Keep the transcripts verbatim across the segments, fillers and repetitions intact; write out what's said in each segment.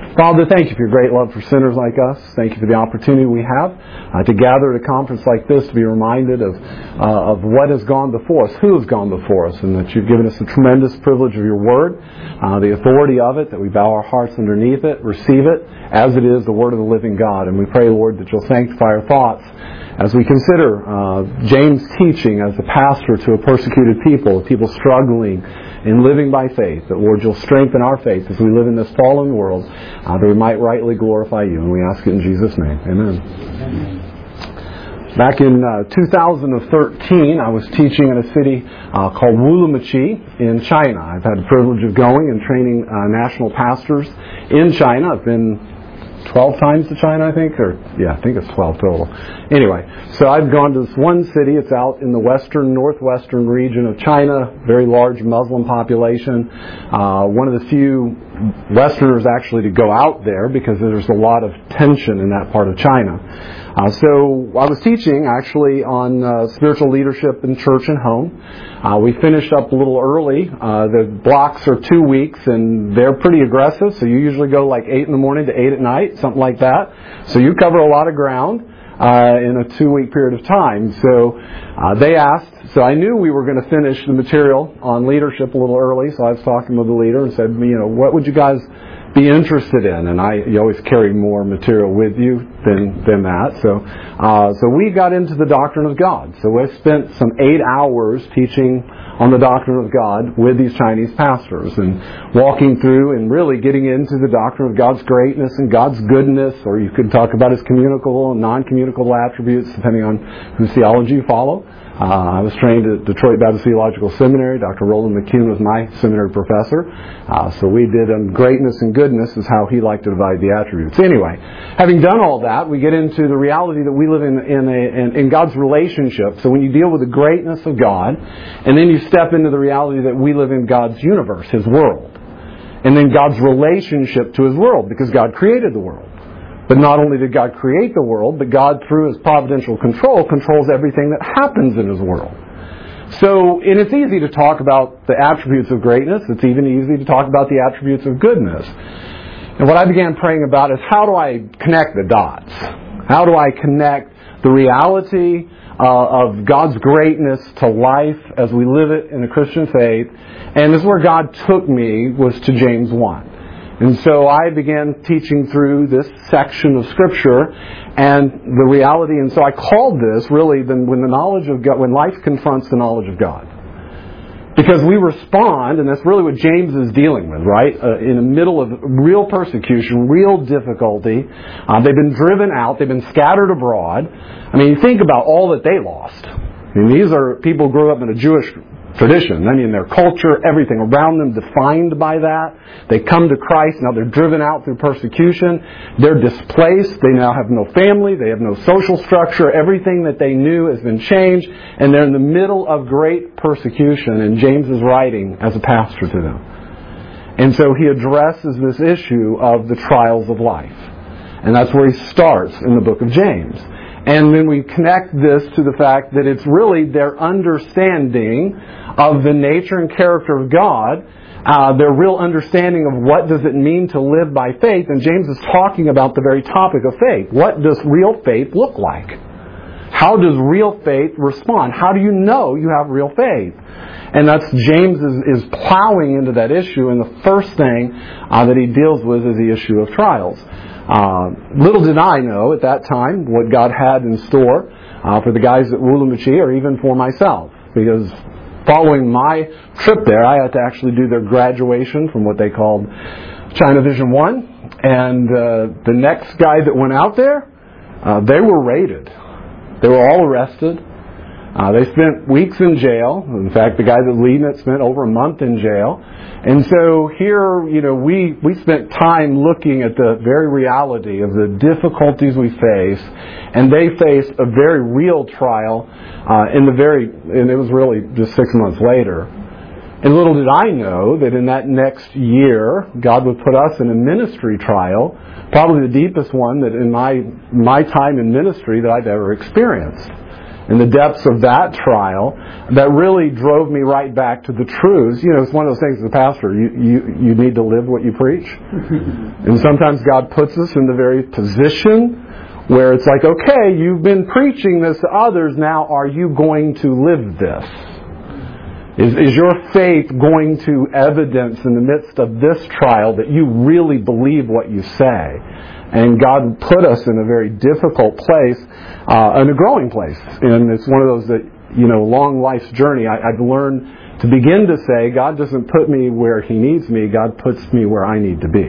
Father, thank you for your great love for sinners like us. Thank you for the opportunity we have uh, to gather at a conference like this to be reminded of uh, of what has gone before us, who has gone before us, and that you've given us the tremendous privilege of your word, uh, the authority of it, that we bow our hearts underneath it, receive it as it is the word of the living God. And we pray, Lord, that you'll sanctify our thoughts as we consider uh, James' teaching as a pastor to a persecuted people, people struggling in living by faith, that, Lord, you'll strengthen our faith as we live in this fallen world, uh, that we might rightly glorify you. And we ask it in Jesus' name. Amen. Amen. Back in uh, two thousand thirteen, I was teaching in a city uh, called Urumqi in China. I've had the privilege of going and training uh, national pastors in China. I've been twelve times to China, I think, or yeah, I think it's twelve total. Anyway, so I've gone to this one city. It's out in the western, northwestern region of China, very large Muslim population. Uh, one of the few Westerners actually to go out there because there's a lot of tension in that part of China. Uh, so I was teaching actually on uh, spiritual leadership in church and home. Uh, we finished up a little early. Uh, the blocks are two weeks and they're pretty aggressive. So you usually go like eight in the morning to eight at night, something like that. So you cover a lot of ground uh, in a two-week period of time. So uh, they asked. So I knew we were going to finish the material on leadership a little early. So I was talking with the leader and said, you know, what would you guys be interested in? And I, you always carry more material with you than than that. So, uh, so we got into the doctrine of God. So I spent some eight hours teaching on the doctrine of God with these Chinese pastors and walking through and really getting into the doctrine of God's greatness and God's goodness, or you could talk about His communicable and non-communicable attributes depending on whose theology you follow. Uh, I was trained at Detroit Baptist Theological Seminary. Doctor Roland McCune was my seminary professor. Uh, so we did um, greatness and goodness is how he liked to divide the attributes. Anyway, having done all that, we get into the reality that we live in in, a, in in God's relationship. So when you deal with the greatness of God, and then you step into the reality that we live in God's universe, His world, and then God's relationship to His world, because God created the world. But not only did God create the world, but God, through His providential control, controls everything that happens in His world. So, and it's easy to talk about the attributes of greatness. It's even easy to talk about the attributes of goodness. And what I began praying about is, how do I connect the dots? How do I connect the reality uh, of God's greatness to life as we live it in the Christian faith? And this is where God took me, was to James one. And so I began teaching through this section of Scripture and the reality. And so I called this really then when the knowledge of God, when life confronts the knowledge of God. Because we respond, and that's really what James is dealing with, right? Uh, in the middle of real persecution, real difficulty. Uh, they've been driven out. They've been scattered abroad. I mean, think about all that they lost. I mean, these are people who grew up in a Jewish tradition. I mean, their culture, everything around them defined by that. They come to Christ. Now they're driven out through persecution. They're displaced. They now have no family. They have no social structure. Everything that they knew has been changed. And they're in the middle of great persecution. And James is writing as a pastor to them. And so he addresses this issue of the trials of life. And that's where he starts in the book of James. And then we connect this to the fact that it's really their understanding of the nature and character of God, uh, their real understanding of what does it mean to live by faith. And James is talking about the very topic of faith. What does real faith look like? How does real faith respond? How do you know you have real faith? And that's James is, is plowing into that issue. And the first thing uh, that he deals with is the issue of trials. Uh, little did I know at that time what God had in store uh, for the guys at Urumqi, or even for myself. Because following my trip there, I had to actually do their graduation from what they called China Vision one. And uh, the next guy that went out there, uh, they were raided. They were all arrested. Uh, they spent weeks in jail. In fact, the guy that was leading it spent over a month in jail. And so here, you know, we, we spent time looking at the very reality of the difficulties we face. And they faced a very real trial uh, in the very, and it was really just six months later. And little did I know that in that next year, God would put us in a ministry trial, probably the deepest one that in my my time in ministry that I've ever experienced. in the depths of that trial that really drove me right back to the truths. You know, it's one of those things as a pastor, you, you, you need to live what you preach. And sometimes God puts us in the very position where it's like, okay, you've been preaching this to others, now are you going to live this? Is, is your faith going to evidence in the midst of this trial that you really believe what you say? And God put us in a very difficult place, uh, and a growing place. And it's one of those that, you know, long life's journey. I, I've learned to begin to say, God doesn't put me where He needs me. God puts me where I need to be.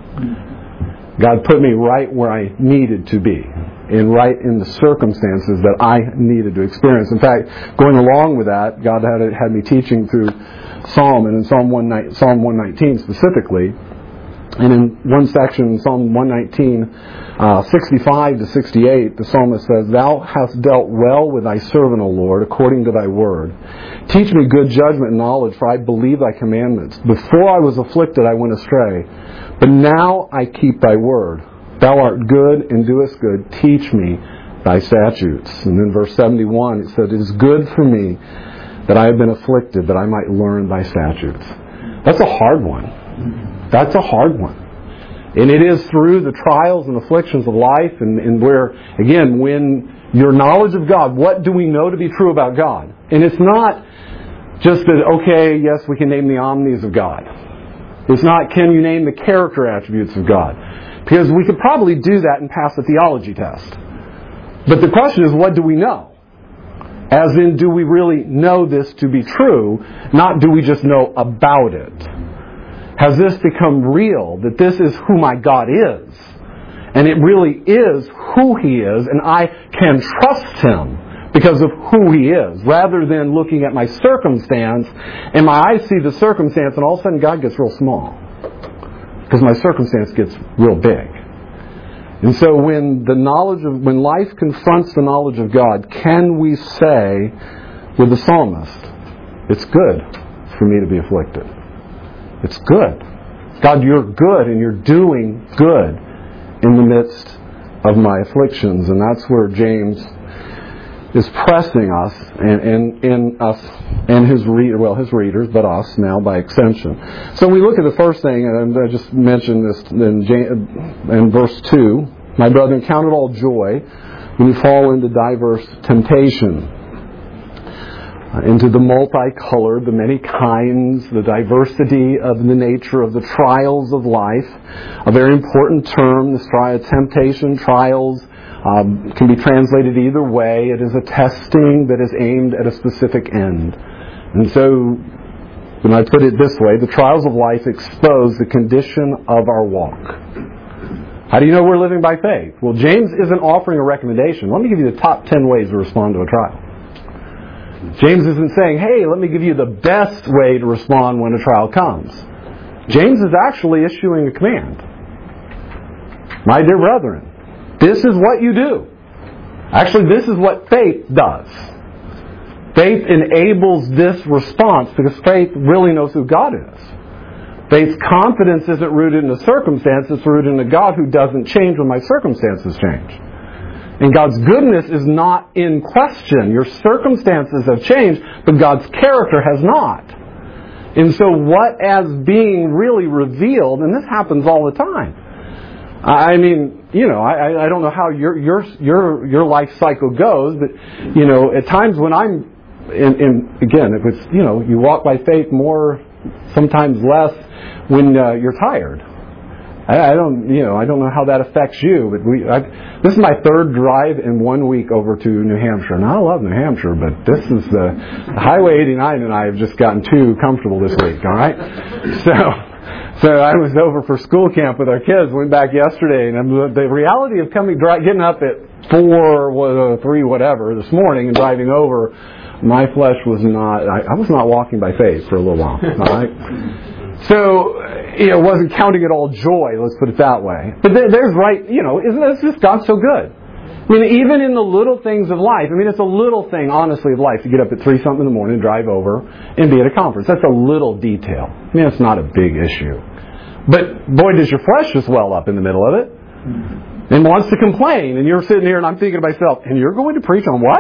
God put me right where I needed to be, and right in the circumstances that I needed to experience. In fact, going along with that, God had had me teaching through Psalm, and in Psalm one nineteen specifically, and in one section, Psalm one nineteen, uh, sixty-five to sixty-eight, the psalmist says, "Thou hast dealt well with thy servant, O Lord, according to thy word. Teach me good judgment and knowledge, for I believe thy commandments. Before I was afflicted, I went astray, but now I keep thy word. Thou art good and doest good. Teach me thy statutes." And then verse seventy-one, it said, "It is good for me that I have been afflicted, that I might learn thy statutes." That's a hard one. That's a hard one. And it is through the trials and afflictions of life, and, and where, again, when your knowledge of God, what do we know to be true about God? And it's not just that, okay, yes, we can name the omnis of God. It's not, can you name the character attributes of God? Because we could probably do that and pass a theology test. But the question is, what do we know? As in, do we really know this to be true? Not do we just know about it? Has this become real, that this is who my God is? And it really is who He is, and I can trust Him because of who He is, rather than looking at my circumstance, and my eyes see the circumstance, and all of a sudden God gets real small. Because my circumstance gets real big. And so when the knowledge of, when life confronts the knowledge of God, can we say with the psalmist, it's good for me to be afflicted. It's good. God, you're good and you're doing good in the midst of my afflictions. And that's where James is pressing us and, and, and us and his reader, well, his readers, but us now by extension. So we look at the first thing, and I just mentioned this in, James, in verse two. "My brethren, count it all joy when you fall into diverse temptation." Into the multicolored, the many kinds, the diversity of the nature of the trials of life. A very important term, this trial, temptation, trials, um, can be translated either way. It is a testing that is aimed at a specific end. And so, when I put it this way, the trials of life expose the condition of our walk. How do you know we're living by faith? Well, James isn't offering a recommendation. Let me give you the top ten ways to respond to a trial. James isn't saying, hey, let me give you the best way to respond when a trial comes. James is actually issuing a command. My dear brethren, this is what you do. Actually, this is what faith does. Faith enables this response because faith really knows who God is. Faith's confidence isn't rooted in the circumstance, it's rooted in a God who doesn't change when my circumstances change. And God's goodness is not in question. Your circumstances have changed, but God's character has not. And so what as being really revealed, and this happens all the time. I mean, you know, I, I don't know how your your your your life cycle goes, but, you know, at times when I'm, in, in again, if it's, you know, you walk by faith more, sometimes less, when uh, you're tired. I don't, you know, I don't know how that affects you, but we. I, this is my third drive in one week over to New Hampshire. Now I love New Hampshire, but this is the, the Highway eighty-nine, and I have just gotten too comfortable this week. All right, so so I was over for school camp with our kids. Went back yesterday, and the reality of coming, getting up at four, three, whatever this morning and driving over, my flesh was not. I, I was not walking by faith for a little while. All right. So, you know, wasn't counting it all joy, let's put it that way. But there's right, you know, isn't this just God so good? I mean, even in the little things of life, I mean, it's a little thing, honestly, of life to get up at three something in the morning and drive over and be at a conference. That's a little detail. I mean, it's not a big issue. But, boy, does your flesh just well up in the middle of it and wants to complain. And you're sitting here and I'm thinking to myself, and you're going to preach on what?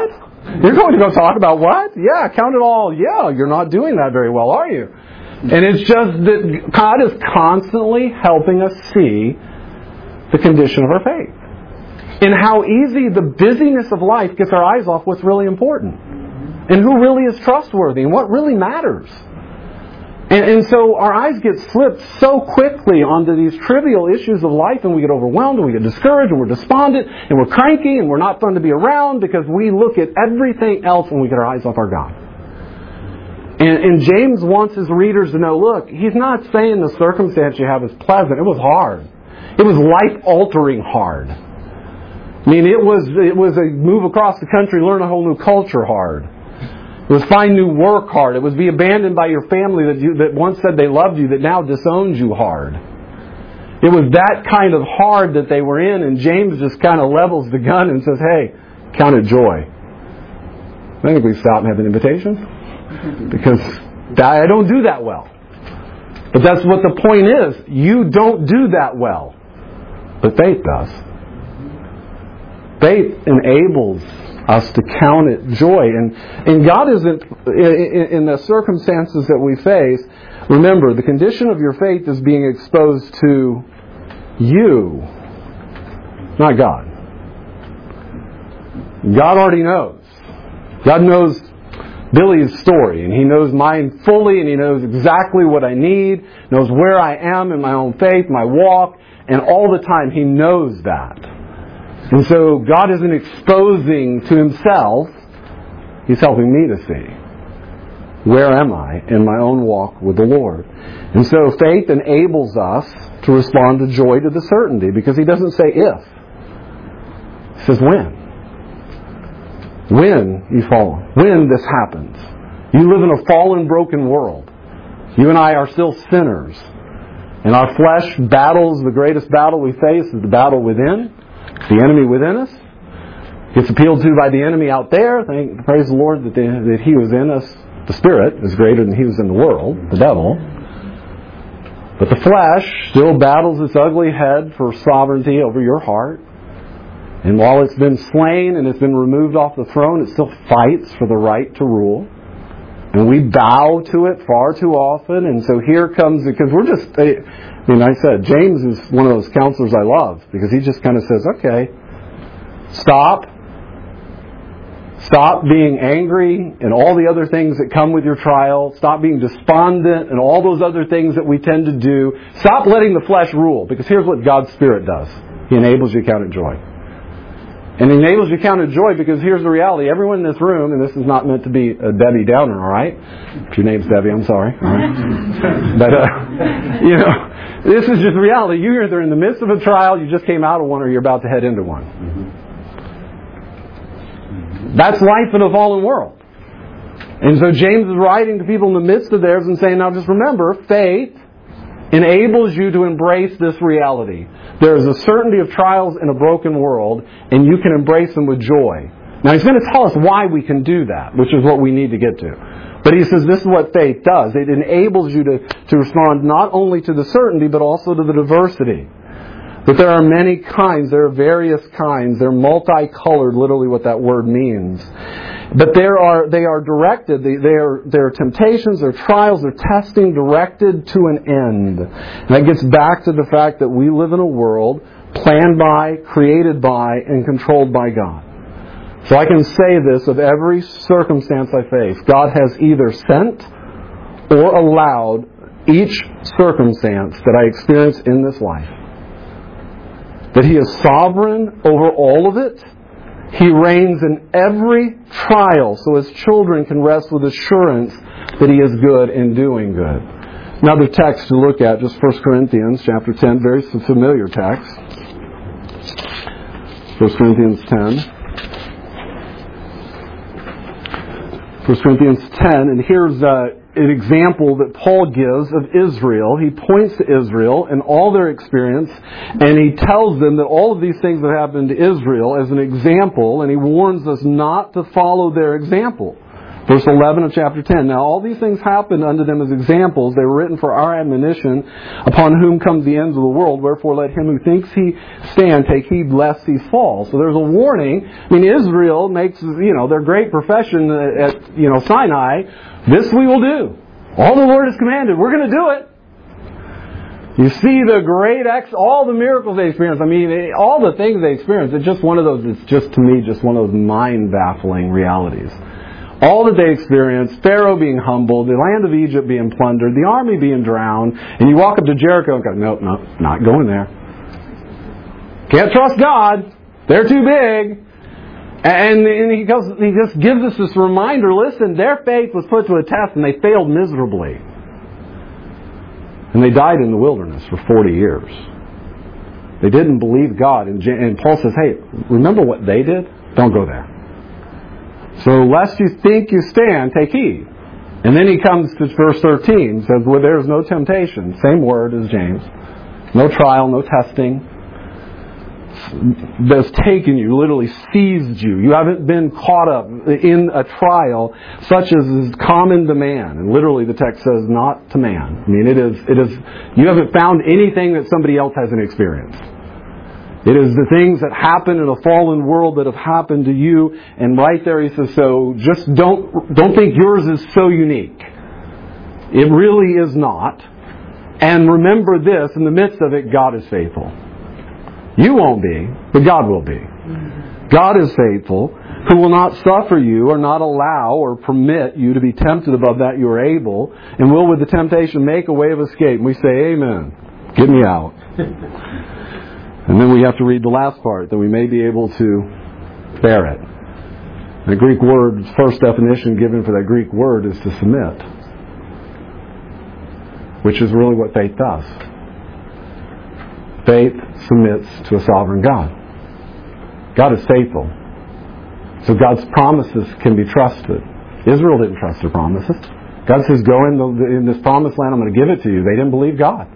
You're going to go talk about what? Yeah, count it all. Yeah, you're not doing that very well, are you? And it's just that God is constantly helping us see the condition of our faith. And how easy the busyness of life gets our eyes off what's really important. And who really is trustworthy and what really matters. And, and so our eyes get slipped so quickly onto these trivial issues of life, and we get overwhelmed and we get discouraged and we're despondent and we're cranky and we're not fun to be around because we look at everything else and we get our eyes off our God. And, and James wants his readers to know, look, he's not saying the circumstance you have is pleasant. It was hard. It was life-altering hard. I mean, it was it was a move across the country, learn a whole new culture hard. It was find new work hard. It was be abandoned by your family that you, that once said they loved you, that now disowns you hard. It was that kind of hard that they were in, and James just kind of levels the gun and says, hey, count it joy. I think we stop and have an invitation. Because I don't do that well. But that's what the point is. You don't do that well. But faith does. Faith enables us to count it joy. And, and God isn't, in, in the circumstances that we face, remember, the condition of your faith is being exposed to you, not God. God already knows. God knows Billy's story, and He knows mine fully, and He knows exactly what I need, knows where I am in my own faith, my walk, and all the time He knows that. And so God isn't exposing to Himself, He's helping me to see. Where am I in my own walk with the Lord? And so faith enables us to respond to joy to the certainty, because He doesn't say if. He says when. When you fall, when this happens. You live in a fallen, broken world. You and I are still sinners. And our flesh battles, the greatest battle we face is the battle within. The enemy within us. Gets appealed to by the enemy out there. Thank, praise the Lord that, the, that He was in us. The Spirit is greater than he was in the world, the devil. But the flesh still battles its ugly head for sovereignty over your heart. And while it's been slain and it's been removed off the throne, it still fights for the right to rule. And we bow to it far too often. And so here comes, because we're just, I mean, I said, James is one of those counselors I love, because he just kind of says, okay, stop. Stop being angry and all the other things that come with your trial. Stop being despondent and all those other things that we tend to do. Stop letting the flesh rule, because here's what God's Spirit does. He enables you to count it joy. And He enables you to count it joy, because here's the reality. Everyone in this room, and this is not meant to be a Debbie Downer, all right? If your name's Debbie, I'm sorry. All right? But, uh, you know, this is just reality. You're either in the midst of a trial, you just came out of one, or you're about to head into one. Mm-hmm. That's life in a fallen world. And so James is writing to people in the midst of theirs and saying, now just remember, faith enables you to embrace this reality. There is a certainty of trials in a broken world, and you can embrace them with joy. Now, he's going to tell us why we can do that, which is what we need to get to. But he says this is what faith does. It enables you to, to respond not only to the certainty, but also to the diversity. But there are many kinds, there are various kinds, they're multicolored, literally what that word means. But there are, they are directed, they, they are, they're temptations, they're trials, they're testing directed to an end. And that gets back to the fact that we live in a world planned by, created by, and controlled by God. So I can say this of every circumstance I face. God has either sent or allowed each circumstance that I experience in this life. That He is sovereign over all of it. He reigns in every trial, so His children can rest with assurance that He is good in doing good. Another text to look at, just First Corinthians chapter ten, very familiar text. First Corinthians ten. First Corinthians ten, and here's uh, an example that Paul gives of Israel. He points to Israel and all their experience, and he tells them that all of these things that happened to Israel as an example, and he warns us not to follow their example. Verse eleven of chapter ten. Now all these things happened unto them as examples. They were written for our admonition, upon whom comes the ends of the world. Wherefore let him who thinks he stand take heed lest he fall. So there's a warning. I mean, Israel makes, you know, their great profession at, you know, Sinai. This we will do. All the Lord has commanded. We're going to do it. You see the great ex, all the miracles they experienced. I mean, all the things they experienced. It's just one of those. It's just to me just one of those mind-baffling realities. All that they experienced, Pharaoh being humbled, the land of Egypt being plundered, the army being drowned, and you walk up to Jericho and go, nope, nope, not going there. Can't trust God. They're too big. And, and he, goes, he just gives us this reminder, listen, their faith was put to a test and they failed miserably. And they died in the wilderness for forty years. They didn't believe God. And, and Paul says, hey, remember what they did? Don't go there. So lest you think you stand, take heed. And then he comes to verse thirteen, says, well, there is no temptation. Same word as James. No trial, no testing. That's taken you, literally seized you. You haven't been caught up in a trial such as is common to man. And literally the text says, not to man. I mean, it is, it is, you haven't found anything that somebody else hasn't experienced. It is the things that happen in a fallen world that have happened to you. And right there he says, so just don't, don't think yours is so unique. It really is not. And remember this, in the midst of it, God is faithful. You won't be, but God will be. God is faithful, who will not suffer you or not allow or permit you to be tempted above that you are able, and will with the temptation make a way of escape. And we say, amen. Get me out. And then we have to read the last part, that we may be able to bear it. The Greek word, first definition given for that Greek word is to submit, which is really what faith does. Faith submits to a sovereign God. God is faithful. So God's promises can be trusted. Israel didn't trust their promises. God says, go in, the, in this promised land, I'm going to give it to you. They didn't believe God.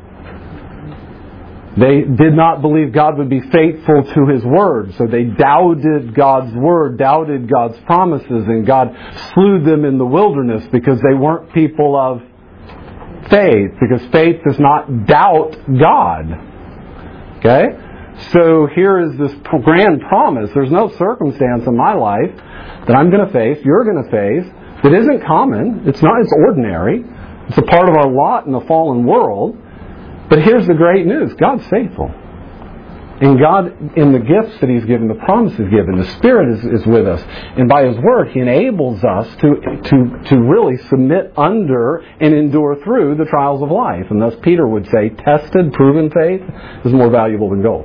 They did not believe God would be faithful to His Word. So they doubted God's Word, doubted God's promises, and God slew them in the wilderness because they weren't people of faith. Because faith does not doubt God. Okay? So here is this grand promise. There's no circumstance in my life that I'm going to face, you're going to face, that isn't common. It's not, it's ordinary. It's a part of our lot in the fallen world. But here's the great news. God's faithful. And God, in the gifts that He's given, the promises given, the Spirit is, is with us. And by His Word, He enables us to, to, to really submit under and endure through the trials of life. And thus Peter would say, tested, proven faith is more valuable than gold.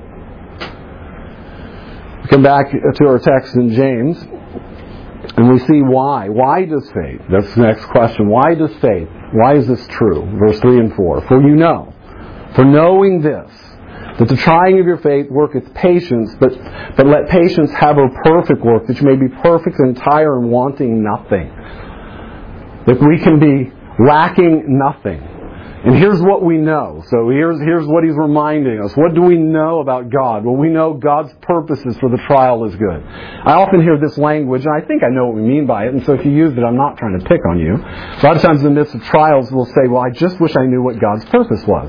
We come back to our text in James, and we see why. Why does faith? That's the next question. Why does faith? Why is this true? Verse three and four. For you know, for knowing this, that the trying of your faith worketh patience, but, but let patience have her perfect work, that you may be perfect and entire and wanting nothing. That we can be lacking nothing. And here's what we know. So here's, here's what he's reminding us. What do we know about God? Well, we know God's purposes for the trial is good. I often hear this language, and I think I know what we mean by it, and so if you use it, I'm not trying to pick on you. A lot of times in the midst of trials, we'll say, well, I just wish I knew what God's purpose was.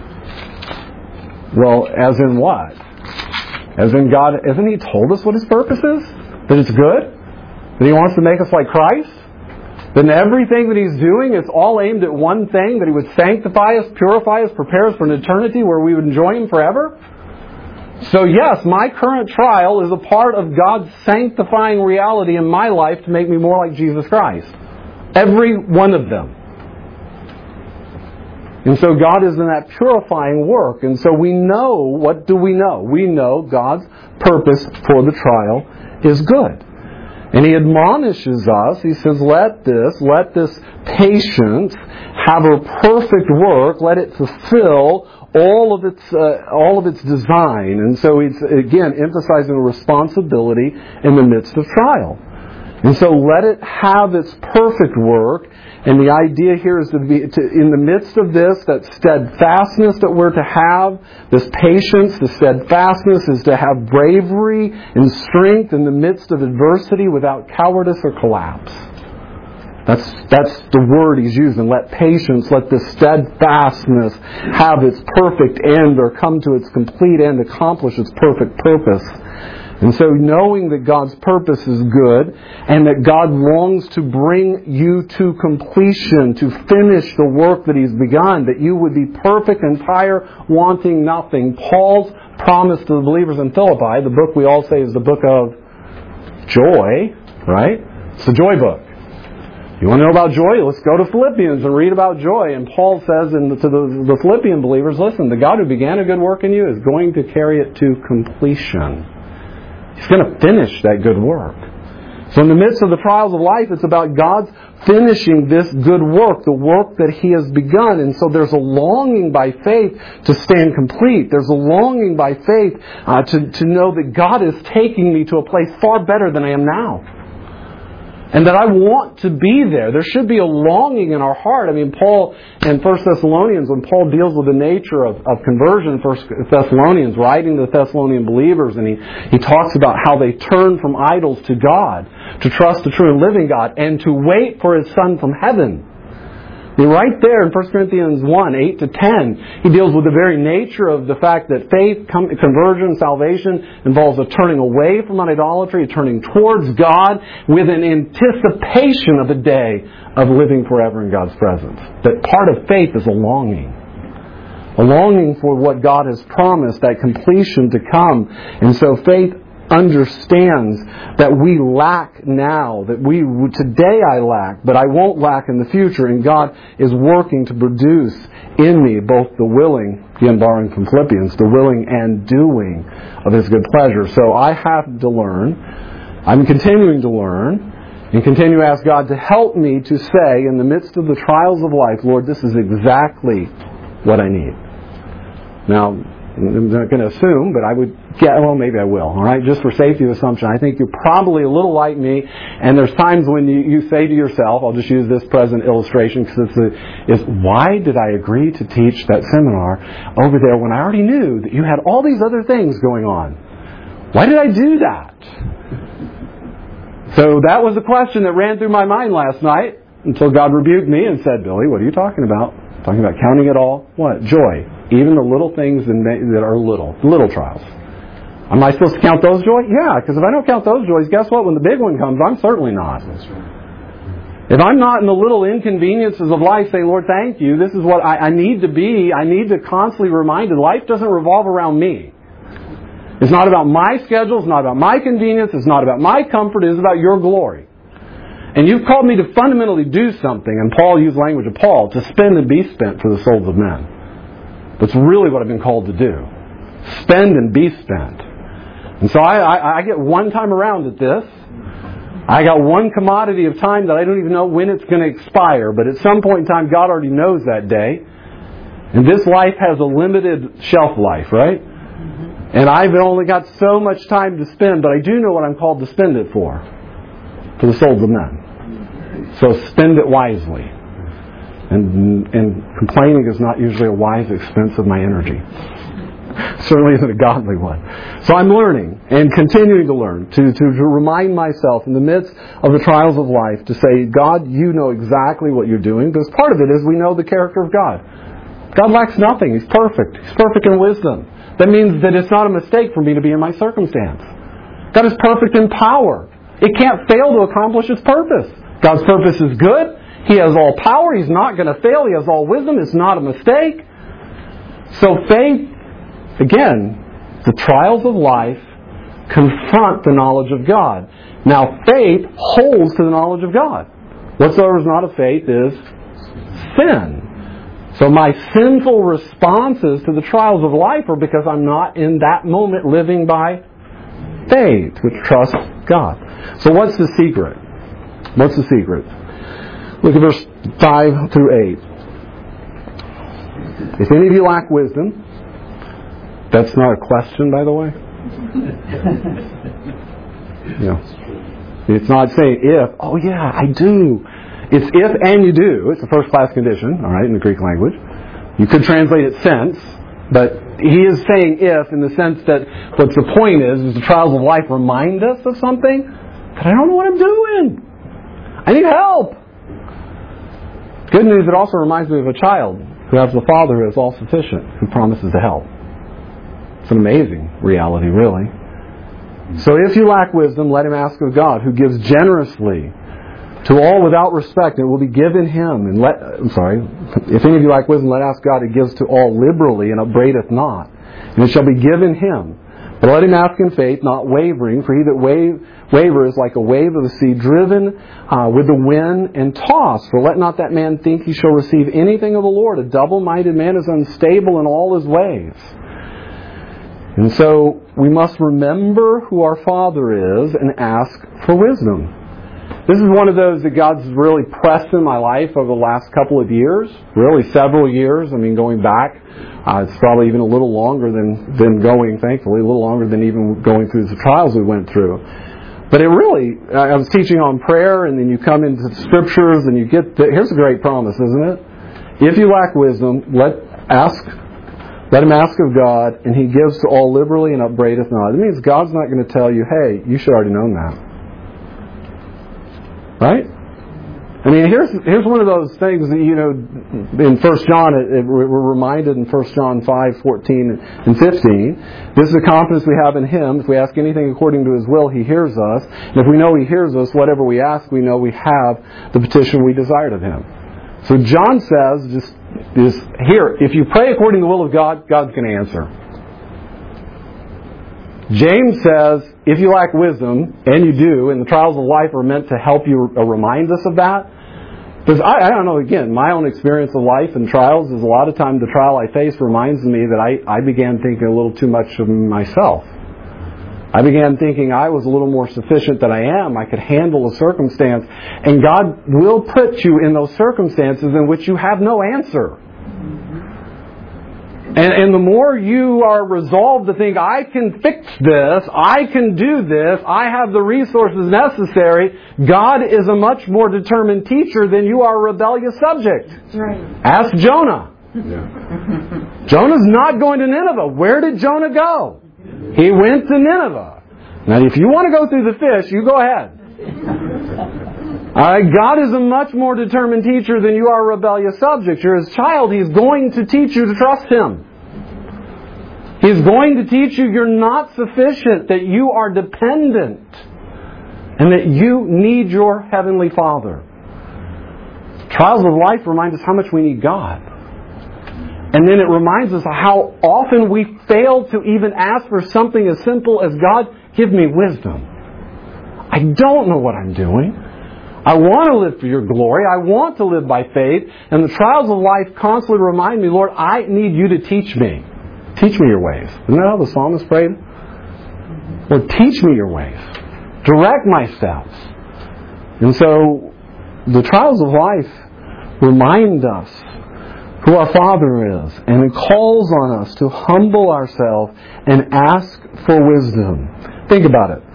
Well, as in what? As in God, hasn't He told us what His purpose is? That it's good? That He wants to make us like Christ? Then everything that He's doing is all aimed at one thing, that He would sanctify us, purify us, prepare us for an eternity where we would enjoy Him forever? So yes, my current trial is a part of God's sanctifying reality in my life to make me more like Jesus Christ. Every one of them. And so God is in that purifying work. And so we know, what do we know? We know God's purpose for the trial is good. And He admonishes us, He says, let this, let this patience have a perfect work, let it fulfill all of its, uh, all of its design. And so He's, again, emphasizing the responsibility in the midst of trial. And so let it have its perfect work. And the idea here is to be, to, in the midst of this, that steadfastness that we're to have, this patience, the steadfastness is to have bravery and strength in the midst of adversity without cowardice or collapse. That's, that's the word he's using. Let patience, let this steadfastness have its perfect end, or come to its complete end, accomplish its perfect purpose. And so knowing that God's purpose is good, and that God longs to bring you to completion, to finish the work that He's begun, that you would be perfect, entire, wanting nothing. Paul's promise to the believers in Philippi, the book we all say is the book of joy, right? It's the joy book. You want to know about joy? Let's go to Philippians and read about joy. And Paul says in the, to the, the Philippian believers, listen, the God who began a good work in you is going to carry it to completion. He's going to finish that good work. So in the midst of the trials of life, it's about God's finishing this good work, the work that He has begun. And so there's a longing by faith to stand complete. There's a longing by faith uh, to, to know that God is taking me to a place far better than I am now. And that I want to be there. There should be a longing in our heart. I mean, Paul in First Thessalonians, when Paul deals with the nature of, of conversion, First Thessalonians, writing to the Thessalonian believers, and he, he talks about how they turn from idols to God, to trust the true and living God, and to wait for His Son from heaven. I mean, right there in First Corinthians one, eight to ten, he deals with the very nature of the fact that faith, conversion, salvation involves a turning away from idolatry, a turning towards God with an anticipation of a day of living forever in God's presence. That part of faith is a longing. A longing for what God has promised, that completion to come. And so faith understands that we lack now, that we today I lack, but I won't lack in the future, and God is working to produce in me both the willing, again borrowing from Philippians, the willing and doing of His good pleasure. So I have to learn, I'm continuing to learn, and continue to ask God to help me to say in the midst of the trials of life, Lord, this is exactly what I need. Now, I'm not going to assume, but I would get, well, maybe I will, all right? Just for safety of assumption, I think you're probably a little like me, and there's times when you, you say to yourself, I'll just use this present illustration because it's the, is why did I agree to teach that seminar over there when I already knew that you had all these other things going on? Why did I do that? So that was the question that ran through my mind last night until God rebuked me and said, Billy, what are you talking about? Talking about counting it all, what? Joy. Even the little things that are little, little trials. Am I supposed to count those joys? Yeah, because if I don't count those joys, guess what? When the big one comes, I'm certainly not. That's right. If I'm not in the little inconveniences of life, say, Lord, thank you. This is what I, I need to be. I need to constantly be reminded. Life doesn't revolve around me. It's not about my schedule. It's not about my convenience. It's not about my comfort. It is about your glory. And you've called me to fundamentally do something, and Paul used language of Paul, to spend and be spent for the souls of men. That's really what I've been called to do. Spend and be spent. And so I, I, I get one time around at this. I got one commodity of time that I don't even know when it's going to expire, but at some point in time, God already knows that day. And this life has a limited shelf life, right? And I've only got so much time to spend, but I do know what I'm called to spend it for. For the souls of men. So spend it wisely. And, and complaining is not usually a wise expense of my energy. Certainly isn't a godly one. So I'm learning and continuing to learn to, to, to remind myself in the midst of the trials of life to say, God, you know exactly what you're doing. Because part of it is we know the character of God. God lacks nothing. He's perfect. He's perfect in wisdom. That means that it's not a mistake for me to be in my circumstance. God is perfect in power. It can't fail to accomplish its purpose. God's purpose is good. He has all power. He's not going to fail. He has all wisdom. It's not a mistake. So faith, again, the trials of life confront the knowledge of God. Now faith holds to the knowledge of God. Whatsoever is not of faith is sin. So my sinful responses to the trials of life are because I'm not in that moment living by faith, which trusts God. So what's the secret? What's the secret? Look at verse five through eight. If any of you lack wisdom, that's not a question, by the way. Yeah. It's not saying if, oh yeah, I do. It's if and you do. It's a first class condition, all right, in the Greek language. You could translate it since, but he is saying if in the sense that what's the point is, is the trials of life remind us of something that I don't know what I'm doing. I need help. Good news, it also reminds me of a child who has a father who is all-sufficient, who promises to help. It's an amazing reality, really. So if you lack wisdom, let him ask of God, who gives generously to all without respect, and it will be given him. And let, I'm sorry, if any of you lack wisdom, let ask God, who gives to all liberally and upbraideth not, and it shall be given him. But let him ask in faith, not wavering, for he that wave, waver is like a wave of the sea, driven uh, with the wind and tossed. For let not that man think he shall receive anything of the Lord. A double-minded man is unstable in all his ways. And so we must remember who our Father is and ask for wisdom. This is one of those that God's really pressed in my life over the last couple of years, really several years. I mean, going back, uh, it's probably even a little longer than, than going, thankfully, a little longer than even going through the trials we went through. But it really, I was teaching on prayer, and then you come into the Scriptures, and you get, the, here's a great promise, isn't it? If you lack wisdom, let ask, let him ask of God, and he gives to all liberally and upbraideth not. It means God's not going to tell you, hey, you should already known that. Right? I mean, here's here's one of those things that, you know, in First John, it, it, we're reminded in First John five, fourteen and fifteen, this is the confidence we have in him. If we ask anything according to his will, he hears us. And if we know he hears us, whatever we ask, we know we have the petition we desired of him. So John says, just, just here, if you pray according to the will of God, God's going to answer. James says, if you lack wisdom, and you do, and the trials of life are meant to help you uh, remind us of that. Because I, I don't know, again, my own experience of life and trials is a lot of times the trial I face reminds me that I, I began thinking a little too much of myself. I began thinking I was a little more sufficient than I am. I could handle a circumstance. And God will put you in those circumstances in which you have no answer. And, and the more you are resolved to think, I can fix this, I can do this, I have the resources necessary, God is a much more determined teacher than you are a rebellious subject. Right. Ask Jonah. Yeah. Jonah's not going to Nineveh. Where did Jonah go? He went to Nineveh. Now, if you want to go through the fish, you go ahead. All right, God is a much more determined teacher than you are a rebellious subject. You're his child. He's going to teach you to trust him. He's going to teach you you're not sufficient, that you are dependent, and that you need your heavenly Father. Trials of life remind us how much we need God. And then it reminds us how often we fail to even ask for something as simple as, God, give me wisdom. I don't know what I'm doing. I want to live for your glory. I want to live by faith. And the trials of life constantly remind me, Lord, I need you to teach me. Teach me your ways. Isn't that how the psalmist prayed? Lord, teach me your ways. Direct my steps. And so the trials of life remind us who our Father is. And it calls on us to humble ourselves and ask for wisdom. Think about it.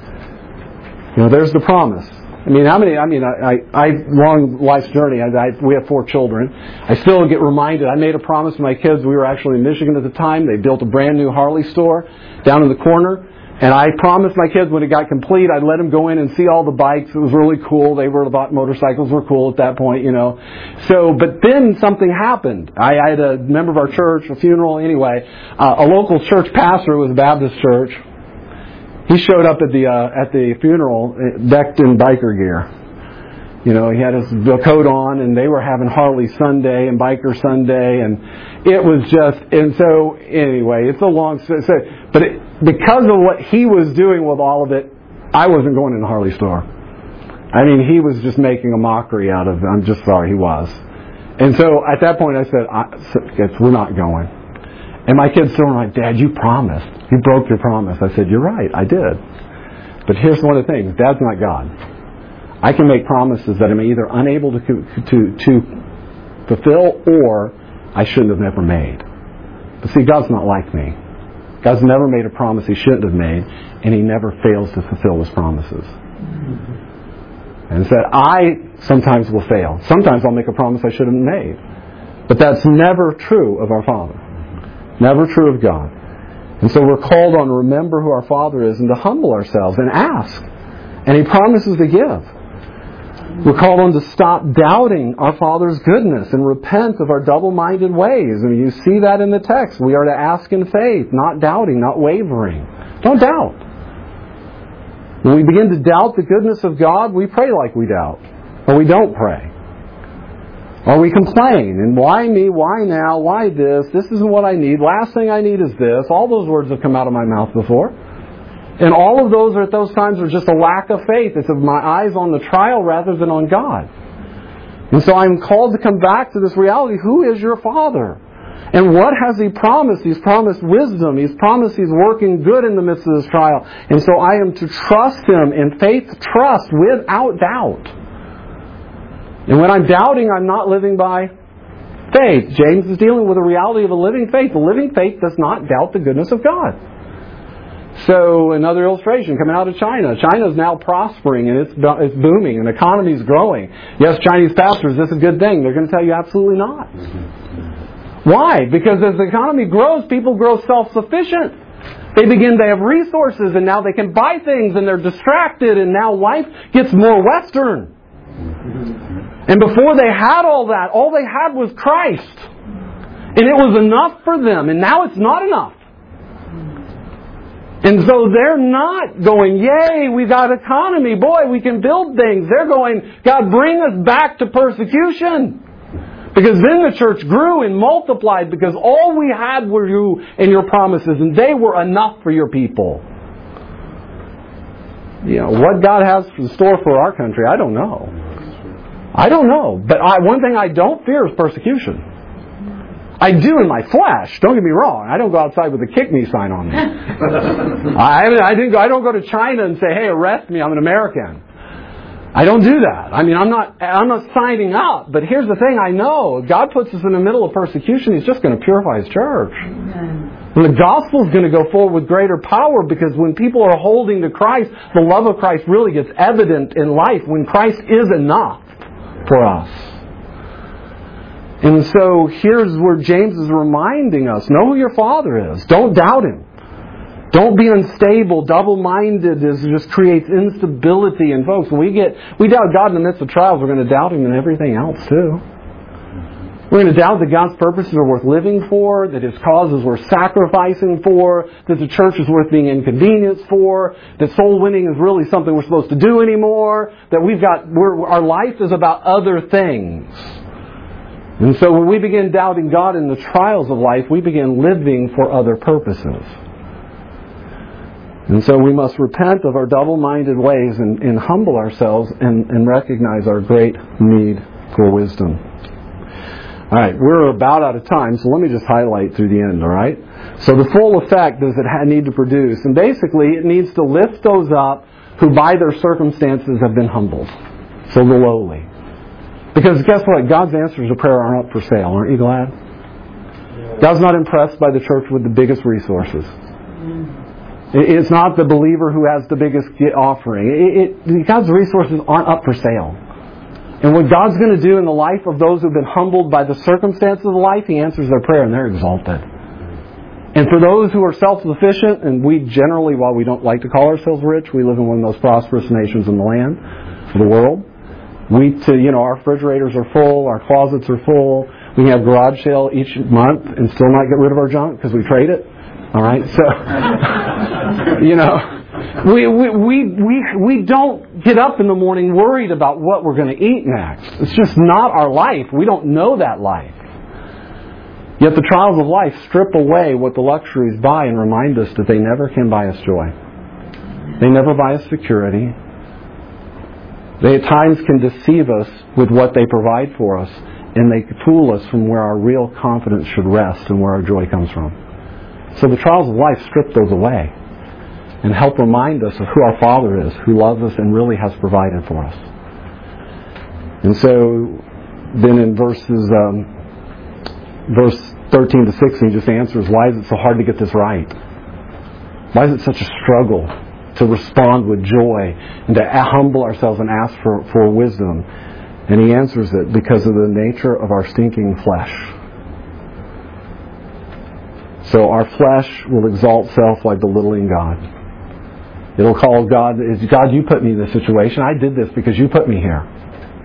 You know, there's the promise. I mean, how many, I mean, I, I, I long life's journey, I, I, we have four children. I still get reminded, I made a promise to my kids, we were actually in Michigan at the time, they built a brand new Harley store down in the corner, and I promised my kids when it got complete, I'd let them go in and see all the bikes. It was really cool. They were thought motorcycles were cool at that point, you know. So, but then something happened. I, I had a member of our church, a funeral anyway, uh, a local church pastor, it was a Baptist church. He showed up at the uh, at the funeral decked in biker gear. You know, he had his coat on, and they were having Harley Sunday and Biker Sunday, and it was just. And so, anyway, it's a long story. So, but it, because of what he was doing with all of it, I wasn't going in the Harley store. I mean, he was just making a mockery out of it. I'm just sorry, he was. And so, at that point, I said, I, "We're not going." And my kids still were like, Dad, you promised. You broke your promise. I said, you're right, I did. But here's one of the things. Dad's not God. I can make promises that I'm either unable to, to, to fulfill or I shouldn't have never made. But see, God's not like me. God's never made a promise He shouldn't have made, and He never fails to fulfill His promises. And said, I sometimes will fail. Sometimes I'll make a promise I shouldn't have made. But that's never true of our Father. Never true of God. And so we're called on to remember who our Father is and to humble ourselves and ask. And He promises to give. We're called on to stop doubting our Father's goodness and repent of our double-minded ways. I mean, you see that in the text. We are to ask in faith, not doubting, not wavering. Don't doubt. When we begin to doubt the goodness of God, we pray like we doubt. Or we don't pray. Or we complain. And why me? Why now? Why this? This isn't what I need. Last thing I need is this. All those words have come out of my mouth before. And all of those are at those times are just a lack of faith. It's of my eyes on the trial rather than on God. And so I'm called to come back to this reality. Who is your Father? And what has He promised? He's promised wisdom. He's promised He's working good in the midst of this trial. And so I am to trust Him in faith, trust without doubt. And when I'm doubting, I'm not living by faith. James is dealing with the reality of a living faith. A living faith does not doubt the goodness of God. So another illustration coming out of China. China is now prospering and it's it's booming and the economy is growing. Yes, Chinese pastors, this is a good thing. They're going to tell you absolutely not. Why? Because as the economy grows, people grow self-sufficient. They begin to have resources and now they can buy things and they're distracted and now life gets more Western. And before they had all that, all they had was Christ. And it was enough for them. And now it's not enough. And so they're not going, yay, we got economy. Boy, we can build things. They're going, God, bring us back to persecution. Because then the church grew and multiplied because all we had were you and your promises. And they were enough for your people. You know, what God has in store for our country, I don't know. I don't know. But I, one thing I don't fear is persecution. I do in my flesh. Don't get me wrong. I don't go outside with a kick me sign on me. I, I, didn't go, I don't go to China and say, hey, arrest me. I'm an American. I don't do that. I mean, I'm not, I'm not signing up. But here's the thing. I know God puts us in the middle of persecution. He's just going to purify His church. Amen. And the gospel is going to go forward with greater power because when people are holding to Christ, the love of Christ really gets evident in life when Christ is enough for us. And so here's where James is reminding us, know who your Father is. Don't doubt Him. Don't be unstable. Double-minded is just creates instability. And folks, when we get we doubt God in the midst of trials, we're going to doubt Him in everything else too. We're going to doubt that God's purposes are worth living for, that His cause is worth sacrificing for, that the church is worth being inconvenienced for, that soul winning is really something we're supposed to do anymore, that we've got we're, our life is about other things. And so when we begin doubting God in the trials of life, we begin living for other purposes. And so we must repent of our double-minded ways and, and humble ourselves and, and recognize our great need for wisdom. All right, we're about out of time, so let me just highlight through the end, all right? So the full effect does it need to produce? And basically, it needs to lift those up who by their circumstances have been humbled. So the lowly. Because guess what? God's answers to prayer aren't up for sale. Aren't you glad? God's not impressed by the church with the biggest resources. It's not the believer who has the biggest offering. It, it, God's resources aren't up for sale. And what God's going to do in the life of those who have been humbled by the circumstances of life, He answers their prayer and they're exalted. And for those who are self-sufficient, and we generally, while we don't like to call ourselves rich, we live in one of the most prosperous nations in the land, of the world. We, to, you know, our refrigerators are full, our closets are full. We have garage sale each month and still not get rid of our junk because we trade it. All right, so you know, we we we we we don't get up in the morning worried about what we're going to eat next. It's just not our life. We don't know that life. Yet the trials of life strip away what the luxuries buy and remind us that they never can buy us joy. They never buy us security. They at times can deceive us with what they provide for us, and they fool us from where our real confidence should rest and where our joy comes from. So the trials of life strip those away and help remind us of who our Father is, who loves us and really has provided for us. And so then in verses um, verse thirteen to sixteen just answers, why is it so hard to get this right? Why is it such a struggle to respond with joy and to humble ourselves and ask for, for wisdom? And he answers it because of the nature of our stinking flesh. So our flesh will exalt self like belittling God. It'll call God, God, you put me in this situation. I did this because you put me here.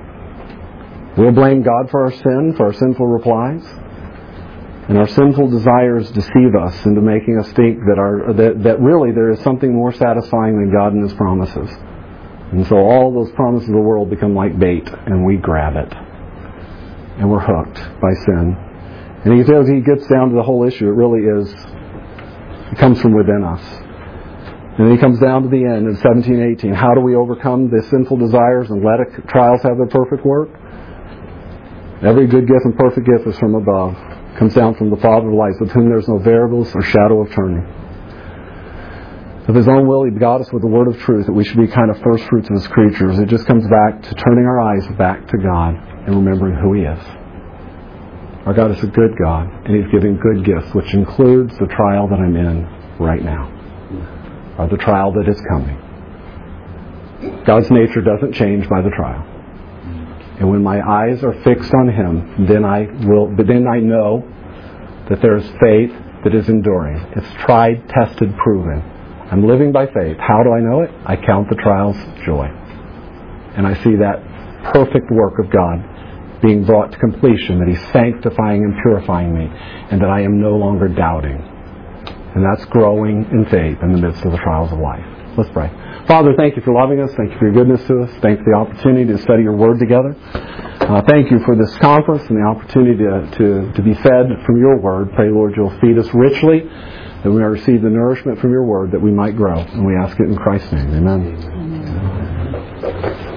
We'll blame God for our sin, for our sinful replies. And our sinful desires deceive us into making us think that, our, that, that really there is something more satisfying than God and His promises. And so all those promises of the world become like bait, and we grab it. And we're hooked by sin. And he says he gets down to the whole issue. It really is, it comes from within us. And then he comes down to the end in seventeen eighteen. How do we overcome the sinful desires and let trials have their perfect work? Every good gift and perfect gift is from above. Comes down from the Father of lights, with whom there is no variables or shadow of turning. Of His own will, He begot us with the word of truth, that we should be kind of first fruits of His creatures. It just comes back to turning our eyes back to God and remembering who He is. Our God is a good God, and He's giving good gifts, which includes the trial that I'm in right now, or the trial that is coming. God's nature doesn't change by the trial. And when my eyes are fixed on Him, then I will. But then I know that there is faith that is enduring. It's tried, tested, proven. I'm living by faith. How do I know it? I count the trials joy, and I see that perfect work of God being brought to completion. That He's sanctifying and purifying me, and that I am no longer doubting. And that's growing in faith in the midst of the trials of life. Let's pray. Father, thank You for loving us. Thank You for Your goodness to us. Thank You for the opportunity to study Your Word together. Uh, thank You for this conference and the opportunity to, to, to be fed from Your Word. Pray, Lord, You'll feed us richly, that we may receive the nourishment from Your Word, that we might grow. And we ask it in Christ's name. Amen. Amen.